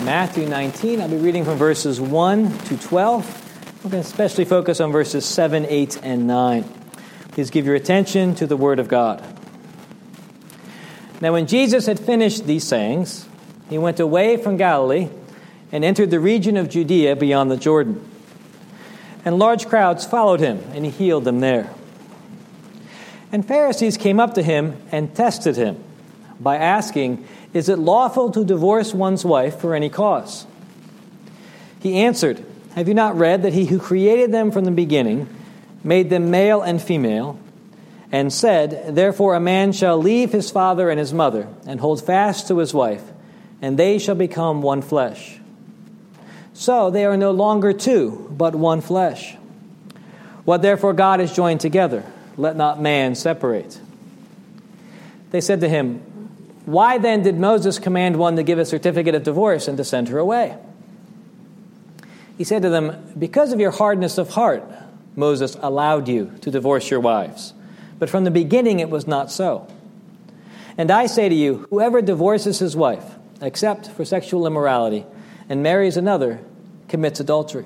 Matthew 19. I'll be reading from verses 1 to 12. We're going to especially focus on verses 7, 8, and 9. Please give your attention to the Word of God. Now when Jesus had finished these sayings, he went away from Galilee and entered the region of Judea beyond the Jordan. And large crowds followed him, and he healed them there. And Pharisees came up to him and tested him by asking, "Is it lawful to divorce one's wife for any cause?" He answered, "Have you not read that he who created them from the beginning made them male and female, and said, 'Therefore a man shall leave his father and his mother, and hold fast to his wife, and they shall become one flesh.' So they are no longer two, but one flesh. What therefore God has joined together, let not man separate." They said to him, "Why then did Moses command one to give a certificate of divorce and to send her away?" He said to them, "Because of your hardness of heart, Moses allowed you to divorce your wives. But from the beginning it was not so. And I say to you, whoever divorces his wife, except for sexual immorality, and marries another, commits adultery."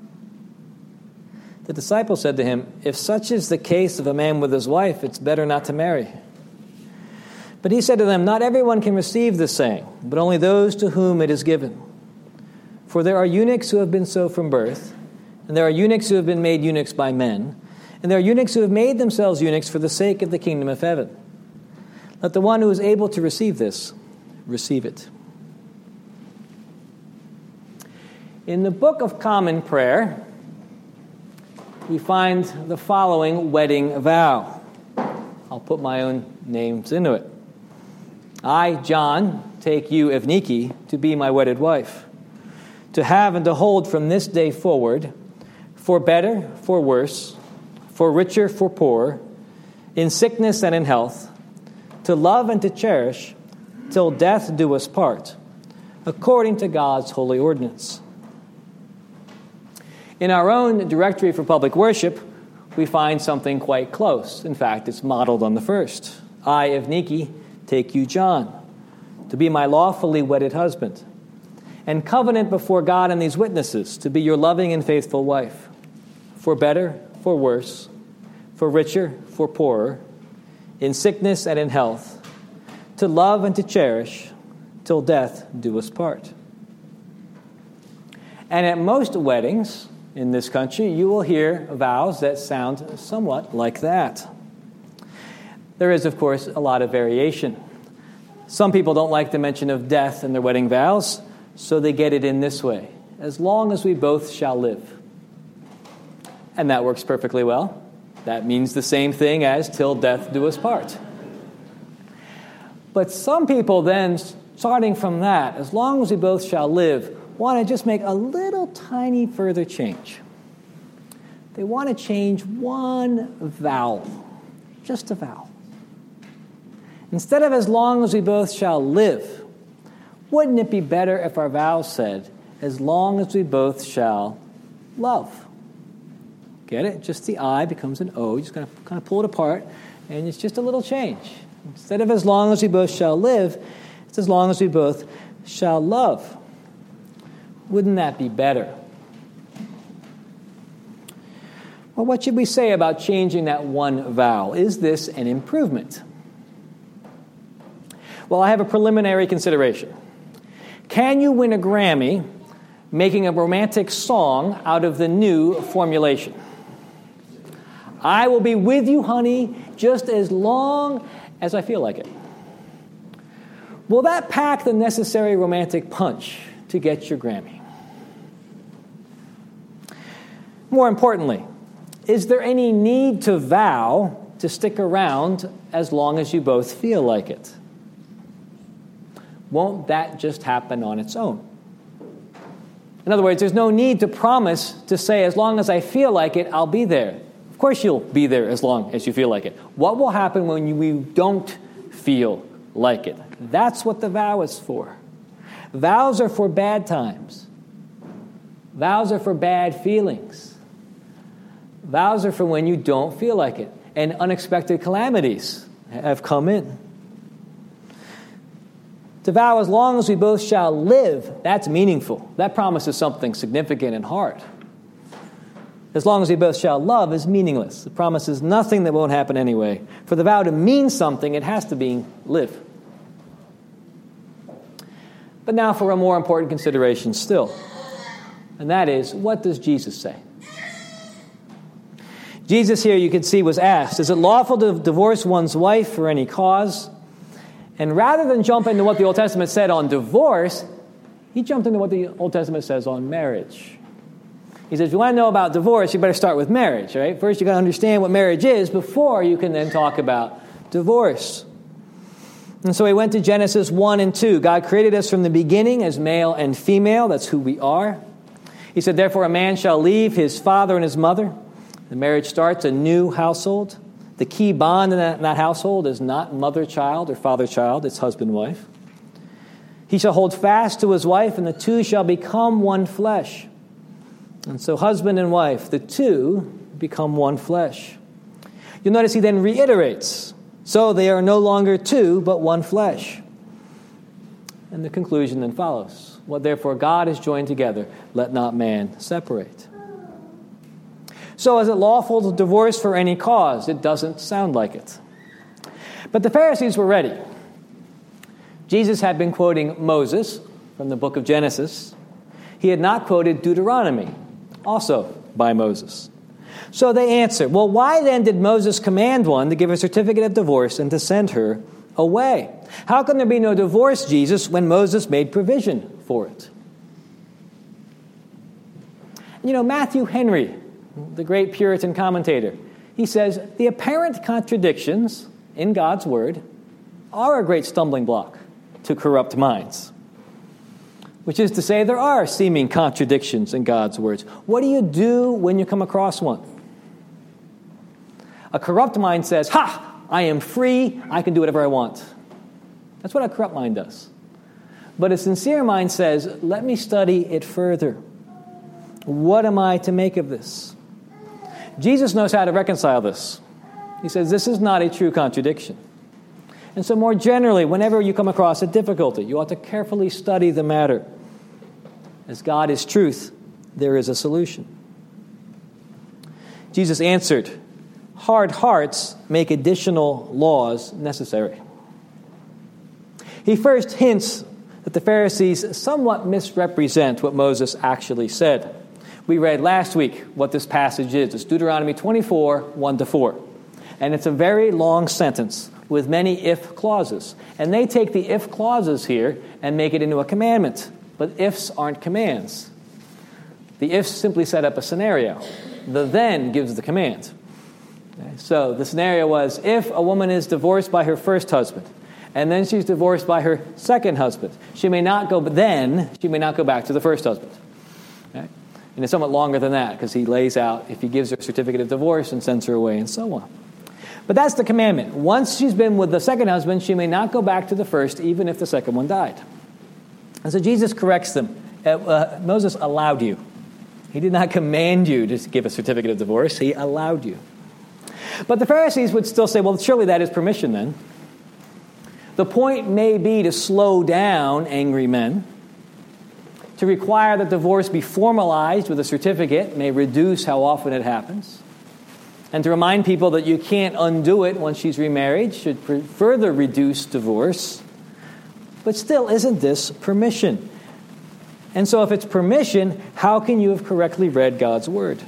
The disciples said to him, "If such is the case of a man with his wife, it's better not to marry." But he said to them, "Not everyone can receive this saying, but only those to whom it is given. For there are eunuchs who have been so from birth, and there are eunuchs who have been made eunuchs by men, and there are eunuchs who have made themselves eunuchs for the sake of the kingdom of heaven. Let the one who is able to receive this, receive it." In the Book of Common Prayer, we find the following wedding vow. I'll put my own names into it. "I, John, take you, Evniki, to be my wedded wife, to have and to hold from this day forward, for better, for worse, for richer, for poorer, in sickness and in health, to love and to cherish, till death do us part, according to God's holy ordinance." In our own Directory for Public Worship, we find something quite close. In fact, it's modeled on the first. "I, Evniki, take you, John, to be my lawfully wedded husband, and covenant before God and these witnesses to be your loving and faithful wife, for better, for worse, for richer, for poorer, in sickness and in health, to love and to cherish, till death do us part." And at most weddings in this country, you will hear vows that sound somewhat like that. There is, of course, a lot of variation. Some people don't like the mention of death in their wedding vows, so they get it in this way: "As long as we both shall live." And that works perfectly well. That means the same thing as "till death do us part." But some people then, starting from that, "as long as we both shall live," want to just make a little tiny further change. They want to change one vowel, just a vowel. Instead of "as long as we both shall live," wouldn't it be better if our vow said, "as long as we both shall love"? Get it? Just the I becomes an O. You're just going to kind of pull it apart, and it's just a little change. Instead of "as long as we both shall live," it's "as long as we both shall love." Wouldn't that be better? Well, what should we say about changing that one vowel? Is this an improvement? Well, I have a preliminary consideration. Can you win a Grammy making a romantic song out of the new formulation? "I will be with you, honey, just as long as I feel like it." Will that pack the necessary romantic punch to get your Grammy? More importantly, is there any need to vow to stick around as long as you both feel like it? Won't that just happen on its own? In other words, there's no need to promise to say, "as long as I feel like it, I'll be there." Of course you'll be there as long as you feel like it. What will happen when you don't feel like it? That's what the vow is for. Vows are for bad times. Vows are for bad feelings. Vows are for when you don't feel like it, and unexpected calamities have come in. To vow as long as we both shall live, that's meaningful. That promises something significant and hard. As long as we both shall love is meaningless. It promises nothing that won't happen anyway. For the vow to mean something, it has to be live. But now for a more important consideration still. And that is, what does Jesus say? Jesus here, you can see, was asked, is it lawful to divorce one's wife for any cause? And rather than jump into what the Old Testament said on divorce, he jumped into what the Old Testament says on marriage. He says, if you want to know about divorce, you better start with marriage, right? First, you got to understand what marriage is before you can then talk about divorce. And so he went to Genesis 1 and 2. God created us from the beginning as male and female. That's who we are. He said, therefore, a man shall leave his father and his mother. The marriage starts a new household. The key bond in that household is not mother-child or father-child. It's husband-wife. He shall hold fast to his wife, and the two shall become one flesh. And so husband and wife, the two become one flesh. You'll notice he then reiterates, so they are no longer two, but one flesh. And the conclusion then follows. What therefore God has joined together, let not man separate. So is it lawful to divorce for any cause? It doesn't sound like it. But the Pharisees were ready. Jesus had been quoting Moses from the book of Genesis. He had not quoted Deuteronomy, also by Moses. So they answered, well, why then did Moses command one to give a certificate of divorce and to send her away? How can there be no divorce, Jesus, when Moses made provision for it? You know, Matthew Henry, the great Puritan commentator, he says, the apparent contradictions in God's word are a great stumbling block to corrupt minds. Which is to say, there are seeming contradictions in God's words. What do you do when you come across one? A corrupt mind says, ha, I am free, I can do whatever I want. That's what a corrupt mind does. But a sincere mind says, let me study it further. What am I to make of this? Jesus knows how to reconcile this. He says this is not a true contradiction. And so more generally, whenever you come across a difficulty, you ought to carefully study the matter. As God is truth, there is a solution. Jesus answered, hard hearts make additional laws necessary. He first hints that the Pharisees somewhat misrepresent what Moses actually said. We read last week what this passage is. It's Deuteronomy 24, 1-4. And it's a very long sentence with many if clauses. And they take the if clauses here and make it into a commandment. But ifs aren't commands. The ifs simply set up a scenario. The then gives the command. Okay? So the scenario was, if a woman is divorced by her first husband, and then she's divorced by her second husband, she may not go back to the first husband. Okay? And it's somewhat longer than that, because he lays out if he gives her a certificate of divorce and sends her away and so on. But that's the commandment. Once she's been with the second husband, she may not go back to the first, even if the second one died. And so Jesus corrects them. Moses allowed you. He did not command you to give a certificate of divorce. He allowed you. But the Pharisees would still say, well, surely that is permission then. The point may be to slow down angry men. To require that divorce be formalized with a certificate may reduce how often it happens. And to remind people that you can't undo it once she's remarried should further reduce divorce. But still, isn't this permission? And so if it's permission, how can you have correctly read God's word?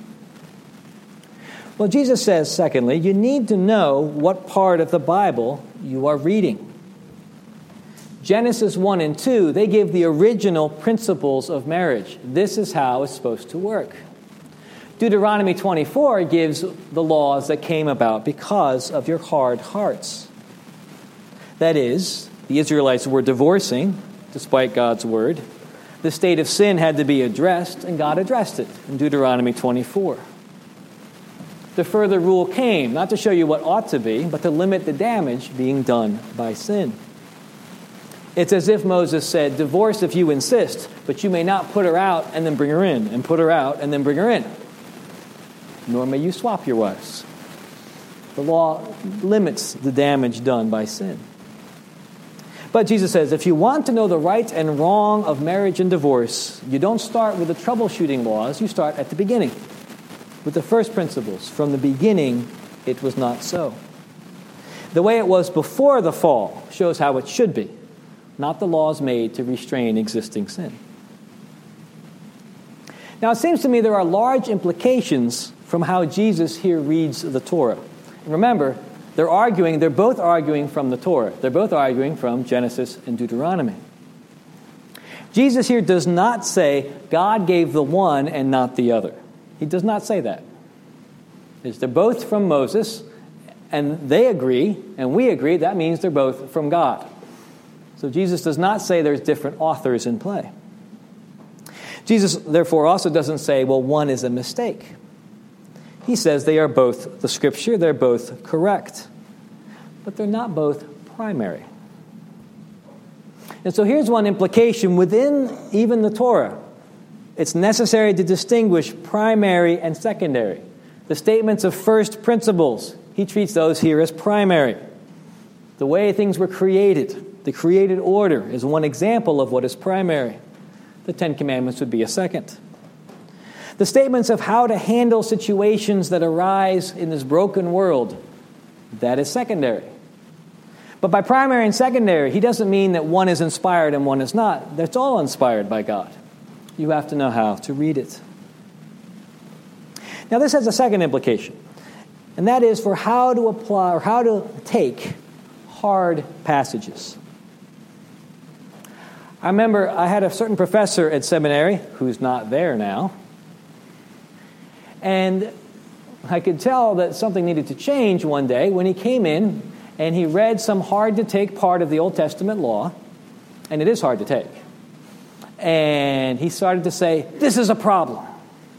Well, Jesus says, secondly, you need to know what part of the Bible you are reading. Genesis 1 and 2, they give the original principles of marriage. This is how it's supposed to work. Deuteronomy 24 gives the laws that came about because of your hard hearts. That is, the Israelites were divorcing, despite God's word. The state of sin had to be addressed, and God addressed it in Deuteronomy 24. The further rule came, not to show you what ought to be, but to limit the damage being done by sin. It's as if Moses said, divorce if you insist, but you may not put her out and then bring her in, and put her out and then bring her in. Nor may you swap your wives. The law limits the damage done by sin. But Jesus says, if you want to know the right and wrong of marriage and divorce, you don't start with the troubleshooting laws, you start at the beginning, with the first principles. From the beginning, it was not so. The way it was before the fall shows how it should be, not the laws made to restrain existing sin. Now, it seems to me there are large implications from how Jesus here reads the Torah. And remember, they're both arguing from the Torah. They're both arguing from Genesis and Deuteronomy. Jesus here does not say God gave the one and not the other. He does not say that. They're both from Moses, and they agree, and we agree, that means they're both from God. So Jesus does not say there's different authors in play. Jesus, therefore, also doesn't say, well, one is a mistake. He says they are both the Scripture, they're both correct, but they're not both primary. And so here's one implication within even the Torah. It's necessary to distinguish primary and secondary. The statements of first principles, he treats those here as primary. The way things were created, the created order, is one example of what is primary. The Ten Commandments would be a second. The statements of how to handle situations that arise in this broken world, that is secondary. But by primary and secondary, he doesn't mean that one is inspired and one is not. That's all inspired by God. You have to know how to read it. Now, this has a second implication, and that is for how to apply or how to take hard passages. I remember I had a certain professor at seminary who's not there now, and I could tell that something needed to change one day when he came in and he read some hard-to-take part of the Old Testament law, and it is hard to take. And he started to say, this is a problem.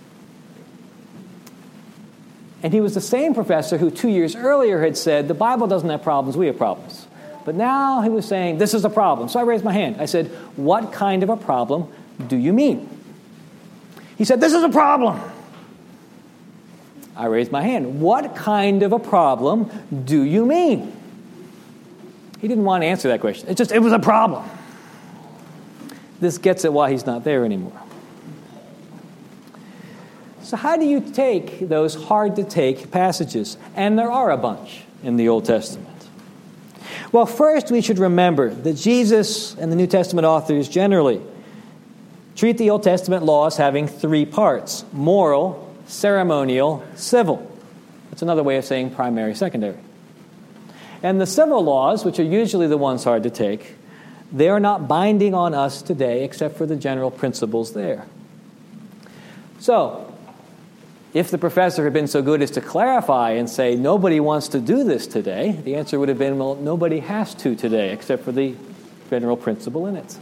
And he was the same professor who 2 years earlier had said, the Bible doesn't have problems, we have problems. But now he was saying, this is a problem. So I raised my hand. I said, what kind of a problem do you mean? He said, this is a problem. I raised my hand. What kind of a problem do you mean? He didn't want to answer that question. It was a problem. This gets at why he's not there anymore. So how do you take those hard-to-take passages? And there are a bunch in the Old Testament. Well, first we should remember that Jesus and the New Testament authors generally treat the Old Testament laws having three parts: moral, ceremonial, civil. That's another way of saying primary, secondary. And the civil laws, which are usually the ones hard to take, they are not binding on us today except for the general principles there. So, if the professor had been so good as to clarify and say, nobody wants to do this today, the answer would have been, well, nobody has to today except for the general principle in it.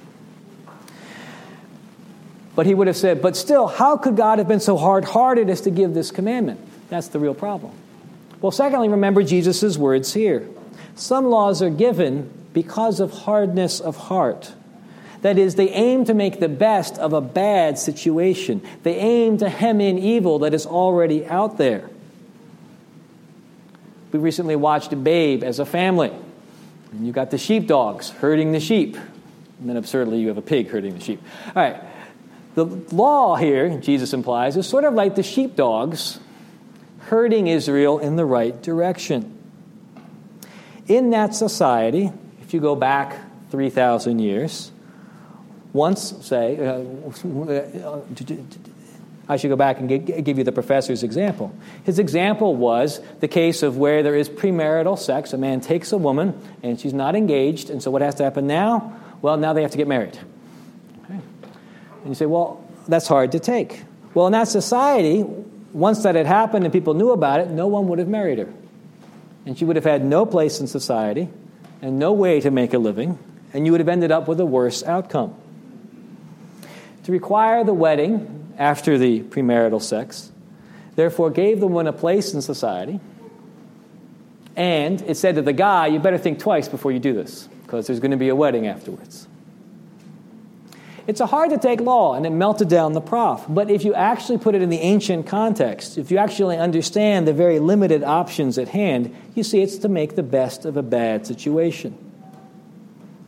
But he would have said, but still, how could God have been so hard-hearted as to give this commandment? That's the real problem. Well, secondly, remember Jesus' words here. Some laws are given because of hardness of heart. That is, they aim to make the best of a bad situation. They aim to hem in evil that is already out there. We recently watched Babe as a family. And you got the sheepdogs herding the sheep. And then absurdly, you have a pig herding the sheep. All right. The law here, Jesus implies, is sort of like the sheepdogs herding Israel in the right direction. In that society, if you go back 3,000 years, once, say, I should go back and give you the professor's example. His example was the case of where there is premarital sex. A man takes a woman, and she's not engaged, and so what has to happen now? Well, now they have to get married. Okay. And you say, well, that's hard to take. Well, in that society, once that had happened and people knew about it, no one would have married her. And she would have had no place in society and no way to make a living, and you would have ended up with a worse outcome. To require the wedding after the premarital sex, therefore gave the woman a place in society, and it said to the guy, you better think twice before you do this, because there's going to be a wedding afterwards. It's a hard-to-take law, and it melted down the prof. But if you actually put it in the ancient context, if you actually understand the very limited options at hand, you see it's to make the best of a bad situation.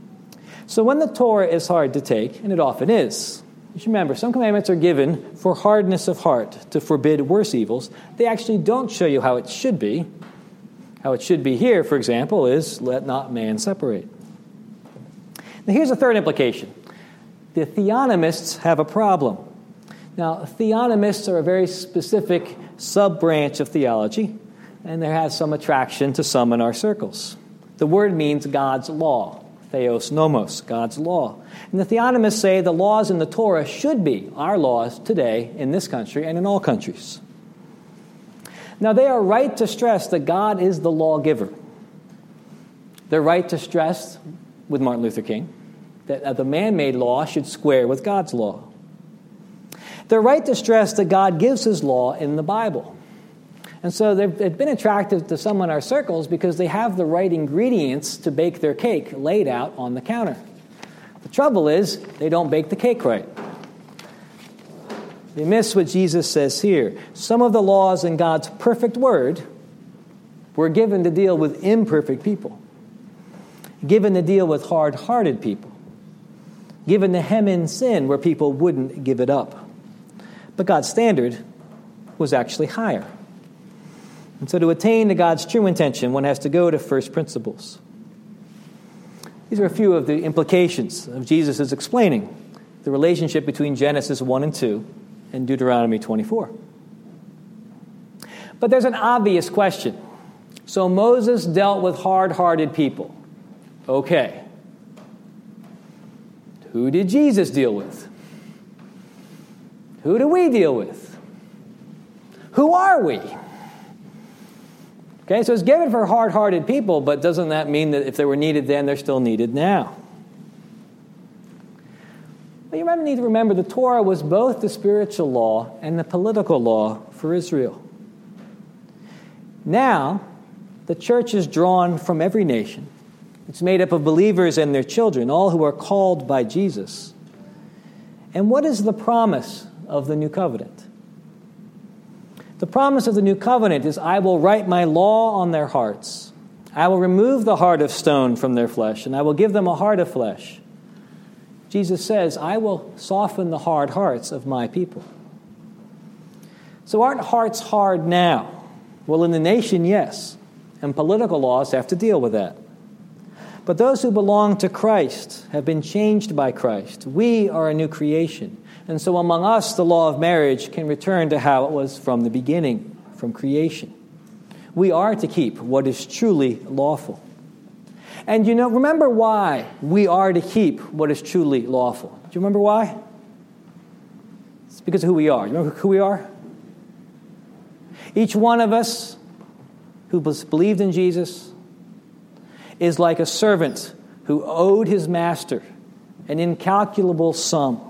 So when the Torah is hard to take, and it often is, you should remember, some commandments are given for hardness of heart, to forbid worse evils. They actually don't show you how it should be. How it should be here, for example, is let not man separate. Now here's a third implication. The theonomists have a problem. Now, theonomists are a very specific sub-branch of theology, and there has some attraction to some in our circles. The word means God's law, theos nomos, God's law. And the theonomists say the laws in the Torah should be our laws today in this country and in all countries. Now, they are right to stress that God is the lawgiver. They're right to stress, with Martin Luther King, that the man-made law should square with God's law. They're right to stress that God gives his law in the Bible. And so they've been attractive to some in our circles because they have the right ingredients to bake their cake laid out on the counter. The trouble is, they don't bake the cake right. They miss what Jesus says here. Some of the laws in God's perfect word were given to deal with imperfect people, given to deal with hard-hearted people, given to hem in sin where people wouldn't give it up. But God's standard was actually higher. And so to attain to God's true intention, one has to go to first principles. These are a few of the implications of Jesus' explaining the relationship between Genesis 1 and 2 and Deuteronomy 24. But there's an obvious question. So Moses dealt with hard-hearted people. Okay. Who did Jesus deal with? Who do we deal with? Who are we? Okay, so it's given for hard-hearted people, but doesn't that mean that if they were needed then, they're still needed now? Well, you need to remember the Torah was both the spiritual law and the political law for Israel. Now, the church is drawn from every nation. It's made up of believers and their children, all who are called by Jesus. And what is the promise of the new covenant? The promise of the new covenant is, I will write my law on their hearts. I will remove the heart of stone from their flesh, and I will give them a heart of flesh. Jesus says, I will soften the hard hearts of my people. So aren't hearts hard now? Well, in the nation, yes. And political laws have to deal with that. But those who belong to Christ have been changed by Christ. We are a new creation. And so among us, the law of marriage can return to how it was from the beginning, from creation. We are to keep what is truly lawful. And remember why we are to keep what is truly lawful. Do you remember why? It's because of who we are. You remember who we are? Each one of us who believed in Jesus is like a servant who owed his master an incalculable sum.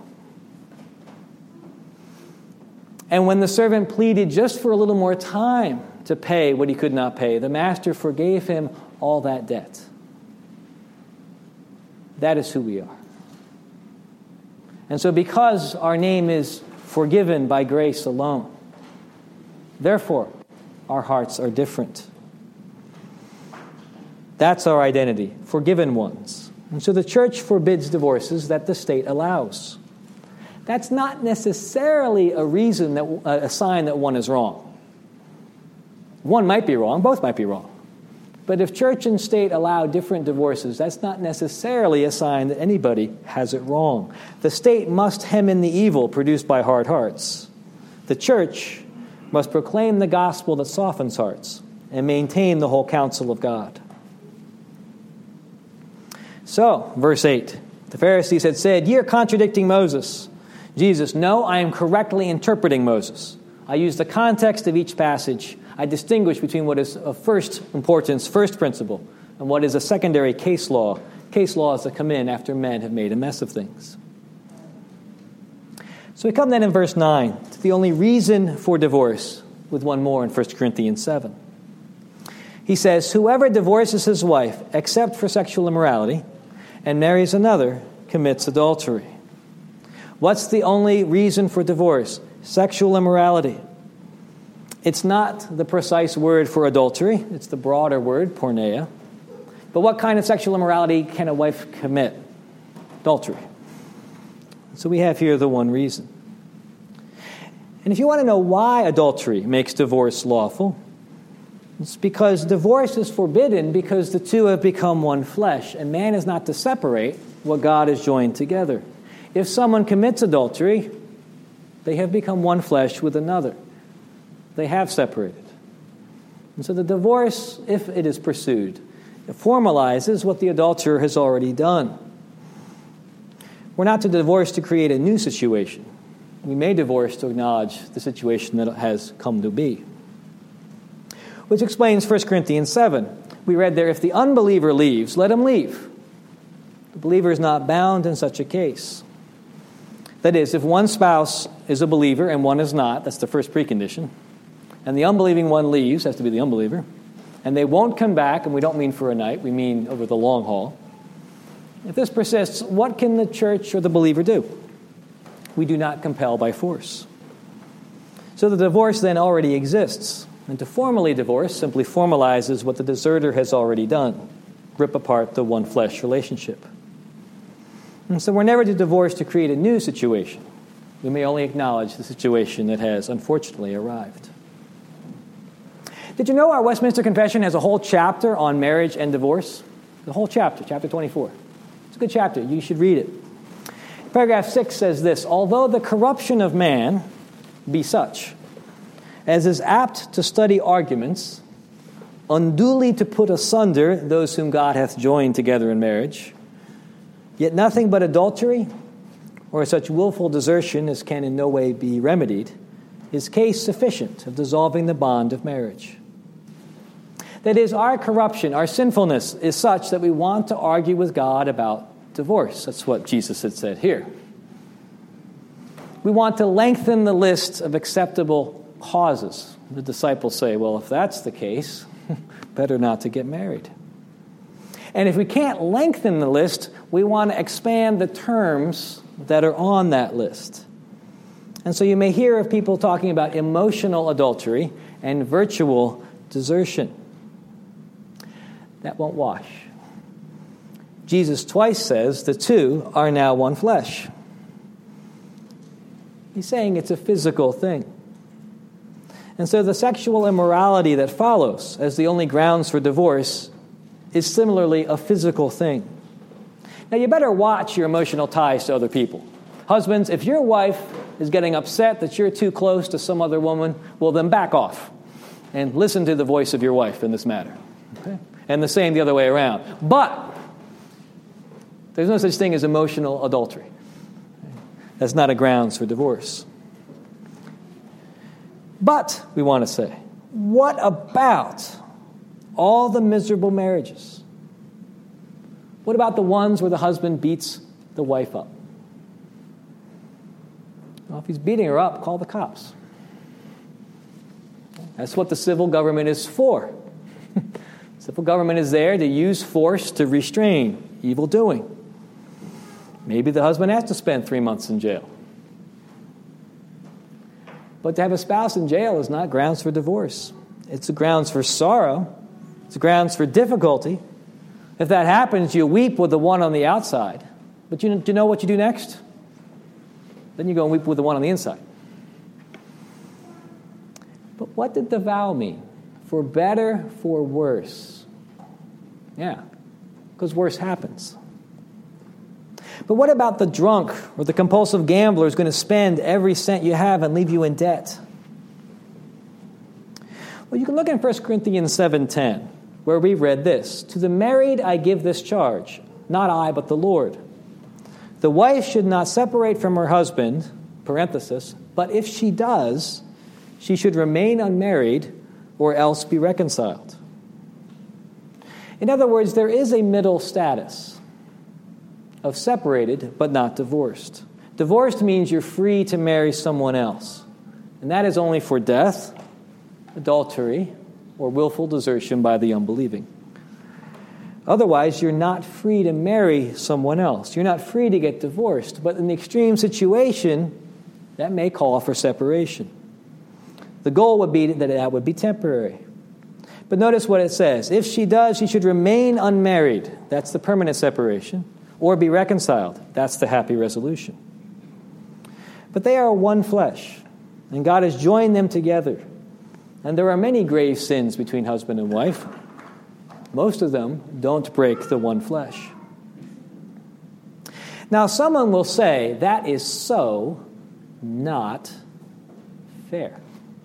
And when the servant pleaded just for a little more time to pay what he could not pay, the master forgave him all that debt. That is who we are. And so because our name is forgiven by grace alone, therefore, our hearts are different. That's our identity, forgiven ones. And so the church forbids divorces that the state allows. That's not necessarily a sign that one is wrong. One might be wrong, both might be wrong. But if church and state allow different divorces, that's not necessarily a sign that anybody has it wrong. The state must hem in the evil produced by hard hearts. The church must proclaim the gospel that softens hearts and maintain the whole counsel of God. So, verse 8, the Pharisees had said, "Ye are contradicting Moses." Jesus, "No, I am correctly interpreting Moses. I use the context of each passage. I distinguish between what is of first importance, first principle, and what is a secondary case law. Case laws that come in after men have made a mess of things." So we come then in verse 9 to the only reason for divorce, with one more in 1 Corinthians 7. He says, "Whoever divorces his wife except for sexual immorality and marries another commits adultery." What's the only reason for divorce? Sexual immorality. It's not the precise word for adultery. It's the broader word, porneia. But what kind of sexual immorality can a wife commit? adultery. So we have here the one reason. And if you want to know why adultery makes divorce lawful, it's because divorce is forbidden because the two have become one flesh, and man is not to separate what God has joined together. If someone commits adultery, they have become one flesh with another. They have separated. And so the divorce, if it is pursued, it formalizes what the adulterer has already done. We're not to divorce to create a new situation. We may divorce to acknowledge the situation that has come to be. Which explains 1 Corinthians 7. We read there, if the unbeliever leaves, let him leave. The believer is not bound in such a case. That is, if one spouse is a believer and one is not, that's the first precondition, and the unbelieving one leaves, has to be the unbeliever, and they won't come back, and we don't mean for a night, we mean over the long haul. If this persists, what can the church or the believer do? We do not compel by force. So the divorce then already exists. And to formally divorce simply formalizes what the deserter has already done, rip apart the one flesh relationship. And so we're never to divorce to create a new situation. We may only acknowledge the situation that has unfortunately arrived. Did you know our Westminster Confession has a whole chapter on marriage and divorce? The whole chapter, chapter 24. It's a good chapter. You should read it. Paragraph 6 says this, although the corruption of man be such as is apt to study arguments, unduly to put asunder those whom God hath joined together in marriage, yet nothing but adultery, or such willful desertion as can in no way be remedied, is case sufficient of dissolving the bond of marriage. That is, our corruption, our sinfulness is such that we want to argue with God about divorce. That's what Jesus had said here. We want to lengthen the list of acceptable causes. The disciples say, well, if that's the case, better not to get married. And if we can't lengthen the list, we want to expand the terms that are on that list. And so you may hear of people talking about emotional adultery and virtual desertion. That won't wash. Jesus twice says the two are now one flesh. He's saying it's a physical thing. And so the sexual immorality that follows as the only grounds for divorce is similarly a physical thing. Now, you better watch your emotional ties to other people. Husbands, if your wife is getting upset that you're too close to some other woman, well, then back off and listen to the voice of your wife in this matter. Okay? And the same the other way around. But there's no such thing as emotional adultery. That's not a grounds for divorce. But, we want to say, what about all the miserable marriages? What about the ones where the husband beats the wife up? Well, if he's beating her up, call the cops. That's what the civil government is for. Civil government is there to use force to restrain evil doing. Maybe the husband has to spend 3 months in jail. But to have a spouse in jail is not grounds for divorce. It's a grounds for sorrow. It's a grounds for difficulty. If that happens, you weep with the one on the outside. But do you know what you do next? Then you go and weep with the one on the inside. But what did the vow mean? For better, for worse. Yeah, because worse happens. But what about the drunk or the compulsive gambler who's going to spend every cent you have and leave you in debt? Well, you can look in 1 Corinthians 7:10, where we read this. To the married I give this charge, not I, but the Lord. The wife should not separate from her husband, parenthesis, but if she does, she should remain unmarried or else be reconciled. In other words, there is a middle status of separated but not divorced. Divorced means you're free to marry someone else. And that is only for death, adultery, or willful desertion by the unbelieving. Otherwise, you're not free to marry someone else. You're not free to get divorced. But in the extreme situation, that may call for separation. The goal would be that would be temporary. But notice what it says. If she does, she should remain unmarried. That's the permanent separation. or be reconciled. That's the happy resolution. But they are one flesh, and God has joined them together. And there are many grave sins between husband and wife. Most of them don't break the one flesh. Now, someone will say, that is so not fair.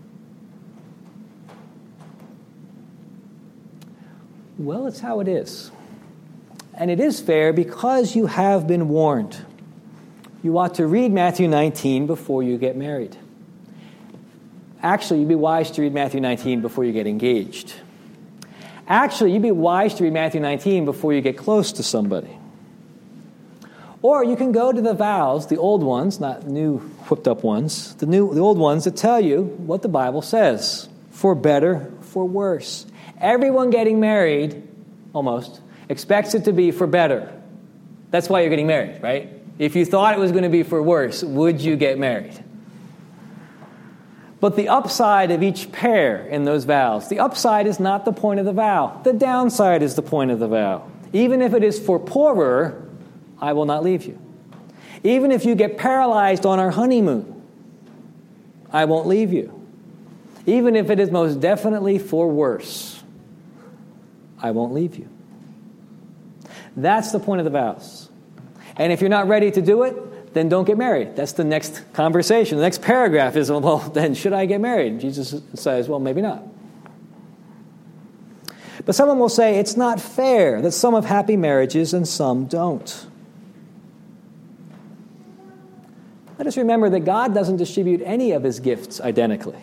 Well, it's how it is. And it is fair because you have been warned. You ought to read Matthew 19 before you get married. Actually, you'd be wise to read Matthew 19 before you get engaged. Actually, you'd be wise to read Matthew 19 before you get close to somebody. Or you can go to the vows, the old ones, not new whipped up ones, the old ones that tell you what the Bible says, for better, for worse. Everyone getting married, almost, expects it to be for better. That's why you're getting married, right? If you thought it was going to be for worse, would you get married? But the upside of each pair in those vows, the upside is not the point of the vow. The downside is the point of the vow. Even if it is for poorer, I will not leave you. Even if you get paralyzed on our honeymoon, I won't leave you. Even if it is most definitely for worse, I won't leave you. That's the point of the vows. And if you're not ready to do it, then don't get married. That's the next conversation. The next paragraph is, well, then should I get married? Jesus says, well, maybe not. But someone will say it's not fair that some have happy marriages and some don't. Let us remember that God doesn't distribute any of his gifts identically.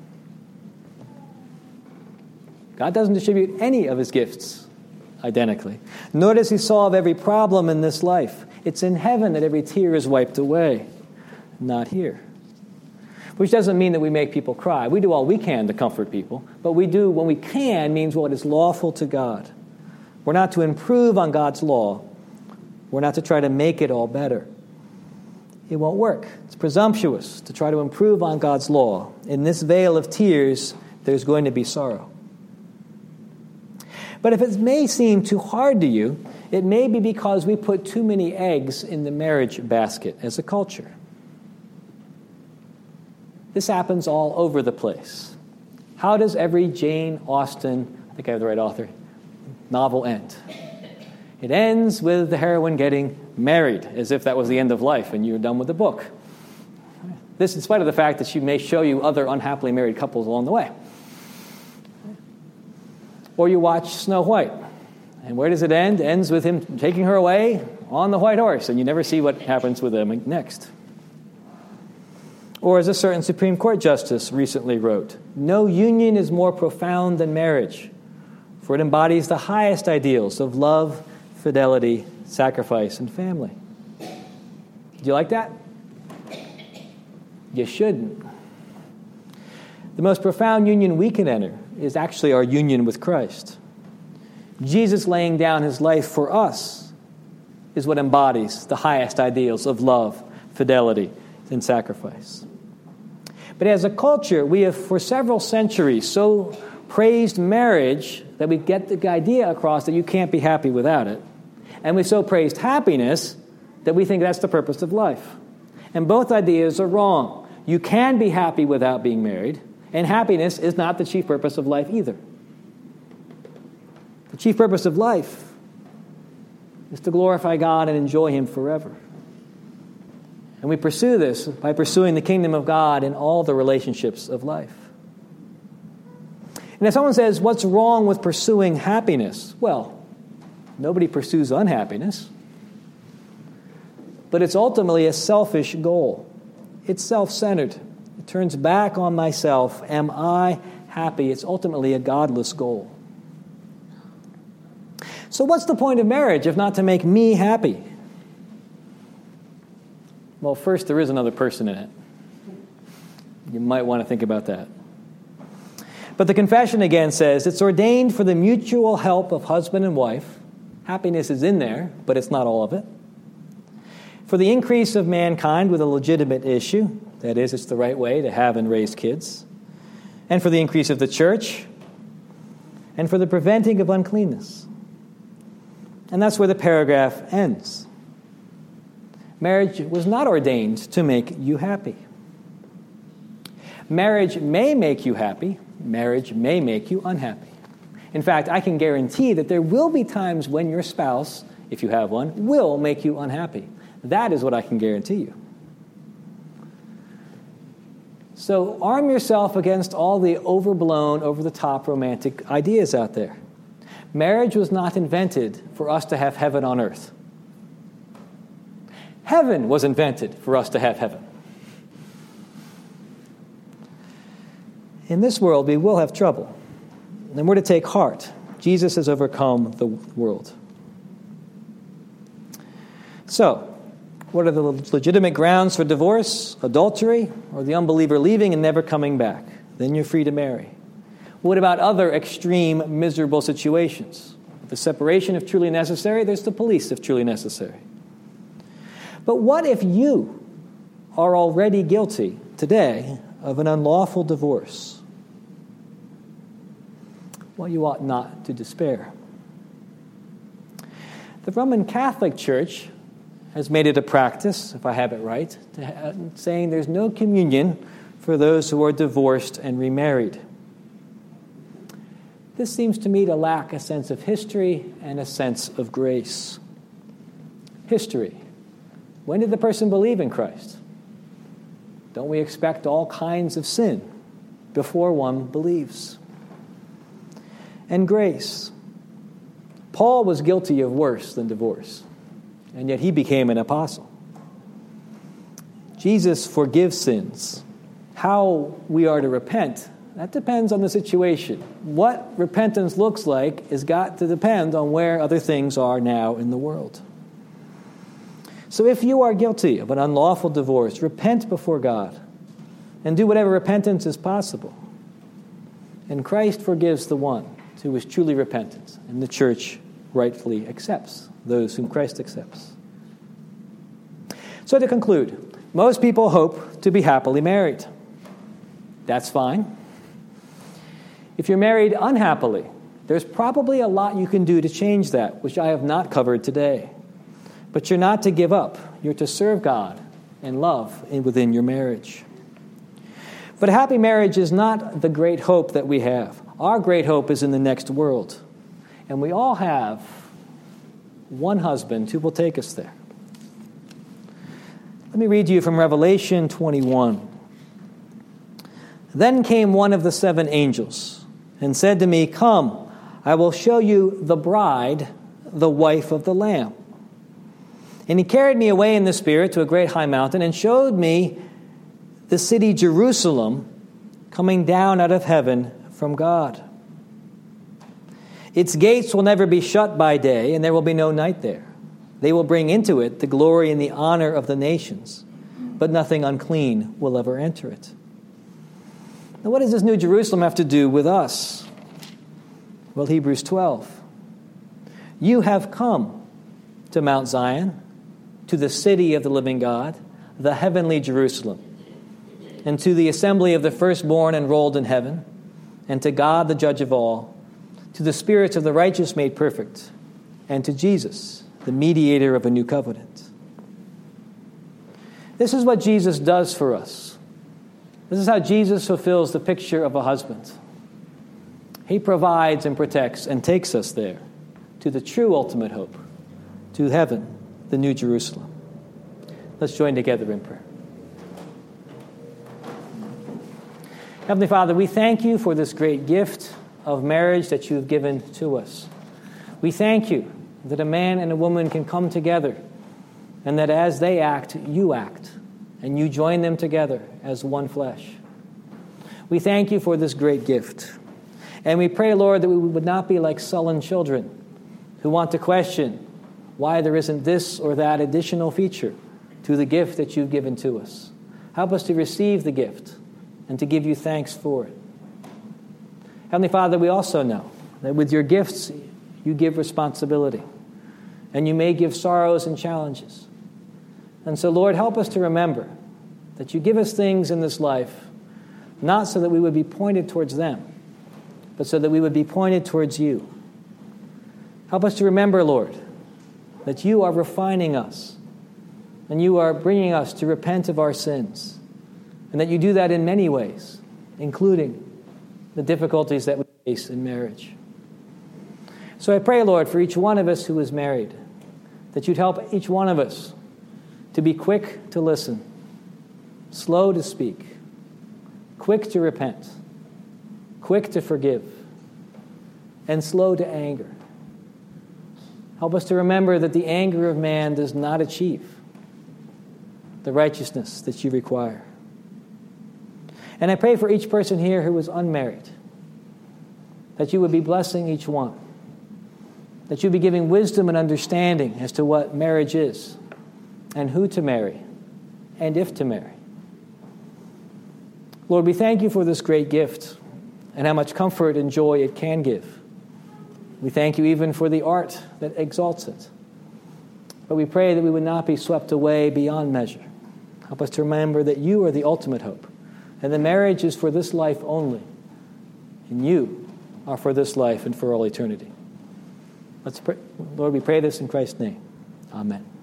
God doesn't distribute any of his gifts identically. Nor does he solve every problem in this life. It's in heaven that every tear is wiped away, not here. Which doesn't mean that we make people cry. We do all we can to comfort people, but we do when we can means what is lawful to God. We're not to improve on God's law. We're not to try to make it all better. It won't work. It's presumptuous to try to improve on God's law. In this vale of tears, there's going to be sorrow. But if it may seem too hard to you, it may be because we put too many eggs in the marriage basket as a culture. This happens all over the place. How does every Jane Austen, I think I have the right author, novel end? It ends with the heroine getting married, as if that was the end of life and you're done with the book. This in spite of the fact that she may show you other unhappily married couples along the way. Or you watch Snow White. And where does it end? It ends with him taking her away on the white horse, and you never see what happens with them next. Or as a certain Supreme Court justice recently wrote, no union is more profound than marriage, for it embodies the highest ideals of love, fidelity, sacrifice, and family. Do you like that? You shouldn't. The most profound union we can enter is actually our union with Christ. Jesus laying down his life for us is what embodies the highest ideals of love, fidelity, and sacrifice. But as a culture, we have for several centuries so praised marriage that we get the idea across that you can't be happy without it. And we so praised happiness that we think that's the purpose of life. And both ideas are wrong. You can be happy without being married, and happiness is not the chief purpose of life either. The chief purpose of life is to glorify God and enjoy him forever. And we pursue this by pursuing the kingdom of God in all the relationships of life. And if someone says, what's wrong with pursuing happiness? Well, nobody pursues unhappiness. But it's ultimately a selfish goal. It's self-centered. It turns back on myself. Am I happy? It's ultimately a godless goal. So what's the point of marriage if not to make me happy? Well, first, there is another person in it. You might want to think about that. But the confession again says it's ordained for the mutual help of husband and wife. Happiness is in there, but it's not all of it. For the increase of mankind with a legitimate issue, that is, it's the right way to have and raise kids. And for the increase of the church. And for the preventing of uncleanness. And that's where the paragraph ends. Marriage was not ordained to make you happy. Marriage may make you happy. Marriage may make you unhappy. In fact, I can guarantee that there will be times when your spouse, if you have one, will make you unhappy. That is what I can guarantee you. So arm yourself against all the overblown, over-the-top romantic ideas out there. Marriage was not invented for us to have heaven on earth. Heaven was invented for us to have heaven. In this world, we will have trouble. And we're to take heart. Jesus has overcome the world. So, what are the legitimate grounds for divorce? Adultery, or the unbeliever leaving and never coming back? Then you're free to marry. What about other extreme, miserable situations? The separation, if truly necessary. There's the police, if truly necessary. But what if you are already guilty today of an unlawful divorce? Well, you ought not to despair. The Roman Catholic Church has made it a practice, if I have it right, saying there's no communion for those who are divorced and remarried. This seems to me to lack a sense of history and a sense of grace. History. When did the person believe in Christ? Don't we expect all kinds of sin before one believes? And grace. Paul was guilty of worse than divorce, and yet he became an apostle. Jesus forgives sins. How we are to repent, that depends on the situation. What repentance looks like has got to depend on where other things are now in the world. So if you are guilty of an unlawful divorce, repent before God and do whatever repentance is possible. And Christ forgives the one who is truly repentant, and the church rightfully accepts those whom Christ accepts. So to conclude, most people hope to be happily married. That's fine. If you're married unhappily, there's probably a lot you can do to change that, which I have not covered today. But you're not to give up. You're to serve God and love within your marriage. But a happy marriage is not the great hope that we have. Our great hope is in the next world. And we all have one husband who will take us there. Let me read to you from Revelation 21. Then came one of the 7 angels and said to me, "Come, I will show you the bride, the wife of the Lamb." And he carried me away in the Spirit to a great high mountain and showed me the city Jerusalem coming down out of heaven from God. Its gates will never be shut by day, and there will be no night there. They will bring into it the glory and the honor of the nations, but nothing unclean will ever enter it. Now, what does this new Jerusalem have to do with us? Well, Hebrews 12. You have come to Mount Zion, to the city of the living God, the heavenly Jerusalem, and to the assembly of the firstborn enrolled in heaven, and to God the judge of all, to the spirits of the righteous made perfect, and to Jesus, the mediator of a new covenant. This is what Jesus does for us. This is how Jesus fulfills the picture of a husband. He provides and protects and takes us there to the true ultimate hope, to heaven, the new Jerusalem. Let's join together in prayer. Heavenly Father, we thank you for this great gift of marriage that you have given to us. We thank you that a man and a woman can come together, and that as they act, and you join them together as one flesh. We thank you for this great gift. And we pray, Lord, that we would not be like sullen children who want to question why there isn't this or that additional feature to the gift that you've given to us. Help us to receive the gift and to give you thanks for it. Heavenly Father, we also know that with your gifts, you give responsibility, and you may give sorrows and challenges. And so, Lord, help us to remember that you give us things in this life, not so that we would be pointed towards them, but so that we would be pointed towards you. Help us to remember, Lord, that you are refining us, And you are bringing us to repent of our sins. And that you do that in many ways, including the difficulties that we face in marriage. So I pray, Lord, for each one of us who is married, that you'd help each one of us to be quick to listen, slow to speak, quick to repent, quick to forgive, and slow to anger. Help us to remember that the anger of man does not achieve the righteousness that you require. And I pray for each person here who is unmarried, that you would be blessing each one, that you'd be giving wisdom and understanding as to what marriage is, and who to marry, and if to marry. Lord, we thank you for this great gift, and how much comfort and joy it can give. We thank you even for the art that exalts it. But we pray that we would not be swept away beyond measure. Help us to remember that you are the ultimate hope, and the marriage is for this life only, and you are for this life and for all eternity. Let's pray. Lord, we pray this in Christ's name. Amen.